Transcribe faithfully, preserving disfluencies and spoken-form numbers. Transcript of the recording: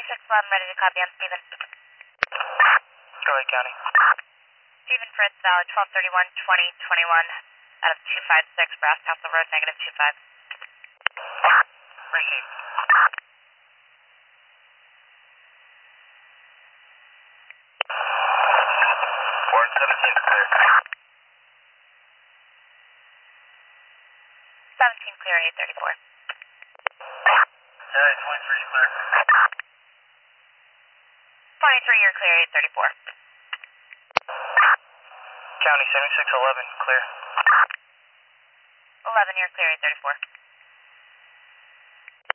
twenty-six eleven, ready to copy on Steven. Go ahead, County. Steven Fritz Valley, twelve thirty-one, twenty twenty-one, out of two five six, Brass Castle Road, negative two five. Receive. Ward seventeen, clear. seventeen clear, eight thirty-four. Alright, twenty-three, clear. twenty-three, you're clear, eight thirty-four. County seventy-six eleven, clear. eleven, you're clear, eight thirty-four.